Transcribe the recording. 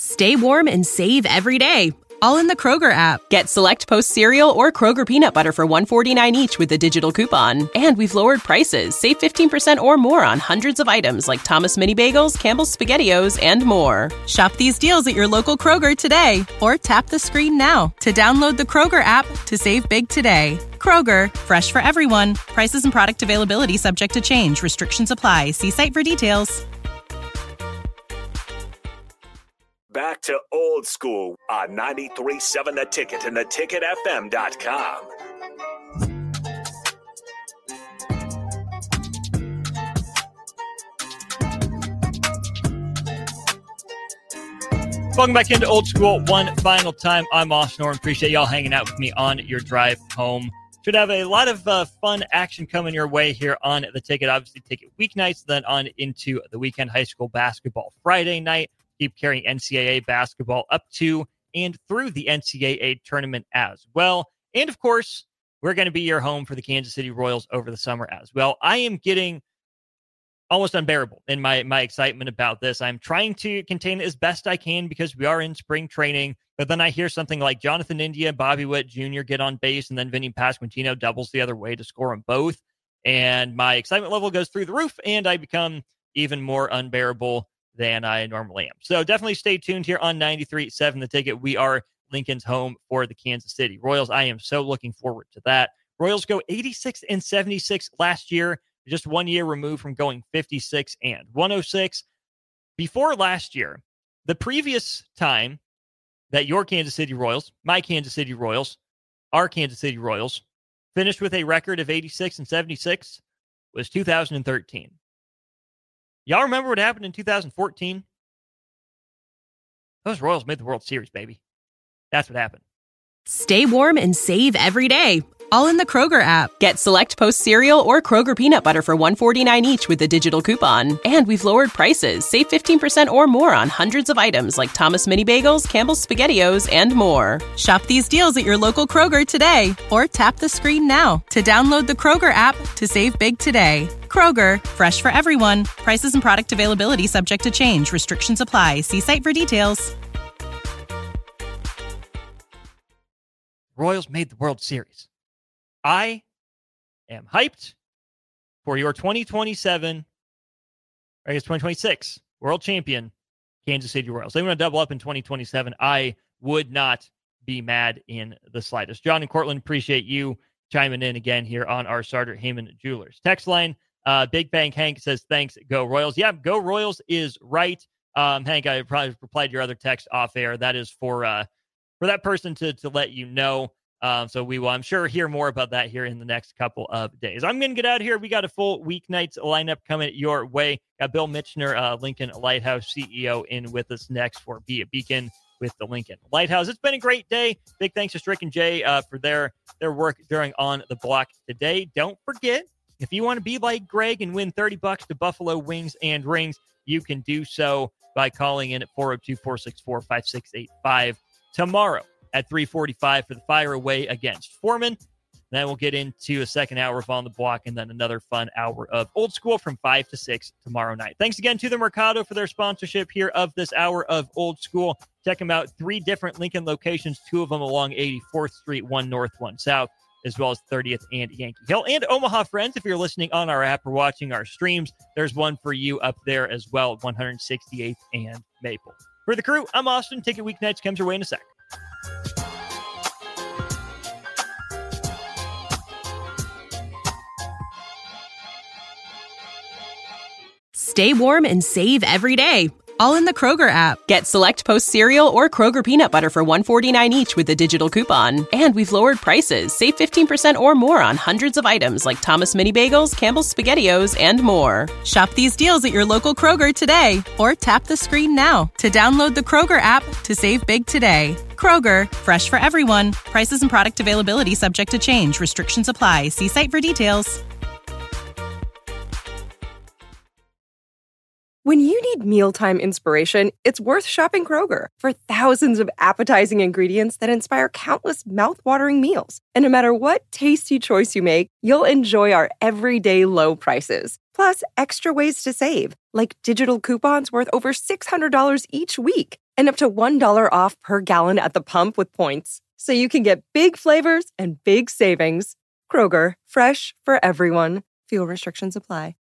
Stay warm and save every day, all in the Kroger app. Get Select Post cereal or Kroger peanut butter for $1.49 each with a digital coupon. And we've lowered prices. Save 15% or more on hundreds of items like Thomas Mini Bagels, Campbell's SpaghettiOs, and more. Shop these deals at your local Kroger today or tap the screen now to download the Kroger app to save big today. Kroger, fresh for everyone. Prices and product availability subject to change. Restrictions apply. See site for details. Back to old school on 93.7 The Ticket and theticketfm.com. Welcome back into old school one final time. I'm Austin Orr. Appreciate y'all hanging out with me on your drive home. Should have a lot of fun action coming your way here on The Ticket. Obviously, Ticket weeknights, then on into the weekend. High school basketball Friday night. Keep carrying NCAA basketball up to and through the NCAA tournament as well. And, of course, we're going to be your home for the Kansas City Royals over the summer as well. I am getting almost unbearable in my excitement about this. I'm trying to contain it as best I can because we are in spring training. But then I hear something like Jonathan India, Bobby Witt Jr. get on base, and then Vinny Pasquantino doubles the other way to score them both. And my excitement level goes through the roof, and I become even more unbearable than I normally am. So definitely stay tuned here on 93.7 The Ticket. We are Lincoln's home for the Kansas City Royals. I am so looking forward to that. Royals go 86-76 last year, just 1 year removed from going 56-106. Before last year, the previous time that your Kansas City Royals, my Kansas City Royals, our Kansas City Royals, finished with a record of 86-76 was 2013. Y'all remember what happened in 2014? Those Royals made the World Series, baby. That's what happened. Stay warm and save every day, all in the Kroger app. Get Select Post cereal or Kroger peanut butter for $1.49 each with a digital coupon. And we've lowered prices. Save 15% or more on hundreds of items like Thomas Mini Bagels, Campbell's SpaghettiOs, and more. Shop these deals at your local Kroger today or tap the screen now to download the Kroger app to save big today. Kroger, fresh for everyone. Prices and product availability subject to change. Restrictions apply. See site for details. Royals made the World Series. I am hyped for your 2027, I guess 2026 world champion Kansas City Royals. They want to double up in 2027. I would not be mad in the slightest. John and Cortland, appreciate you chiming in again here on our Sartor Heyman Jewelers text line. Big Bang Hank says, thanks, go Royals. Yeah, go Royals is right. Hank, I probably replied to your other text off air. That is for that person to let you know. So we will, I'm sure, hear more about that here in the next couple of days. I'm going to get out of here. We got a full weeknights lineup coming your way. Got Bill Mitchner, Lincoln Lighthouse CEO, in with us next for Be a Beacon with the Lincoln Lighthouse. It's been a great day. Big thanks to Strick and Jay for their work during On the Block today. Don't forget, if you want to be like Greg and win $30 to Buffalo Wings and Rings, you can do so by calling in at 402-464-5685 tomorrow at 3:45 for the Fire Away against Foreman. Then we'll get into a second hour of On the Block and then another fun hour of Old School from 5 to 6 tomorrow night. Thanks again to the Mercado for their sponsorship here of this hour of Old School. Check them out. 3 different Lincoln locations, 2 of them along 84th Street, 1 north, 1 south, as well as 30th and Yankee Hill. And Omaha friends, if you're listening on our app or watching our streams, there's one for you up there as well, 168th and Maple. For the crew, I'm Austin. Ticket Weeknights comes your way in a sec. Stay warm and save every day, all in the Kroger app. Get Select Post cereal or Kroger peanut butter for $1.49 each with a digital coupon. And we've lowered prices. Save 15% or more on hundreds of items like Thomas Mini Bagels, Campbell's SpaghettiOs, and more. Shop these deals at your local Kroger today or tap the screen now to download the Kroger app to save big today. Kroger, fresh for everyone. Prices and product availability subject to change. Restrictions apply. See site for details. When you need mealtime inspiration, it's worth shopping Kroger for thousands of appetizing ingredients that inspire countless mouth-watering meals. And no matter what tasty choice you make, you'll enjoy our everyday low prices. Plus, extra ways to save, like digital coupons worth over $600 each week. and up to $1 off per gallon at the pump with points. So you can get big flavors and big savings. Kroger, fresh for everyone. Fuel restrictions apply.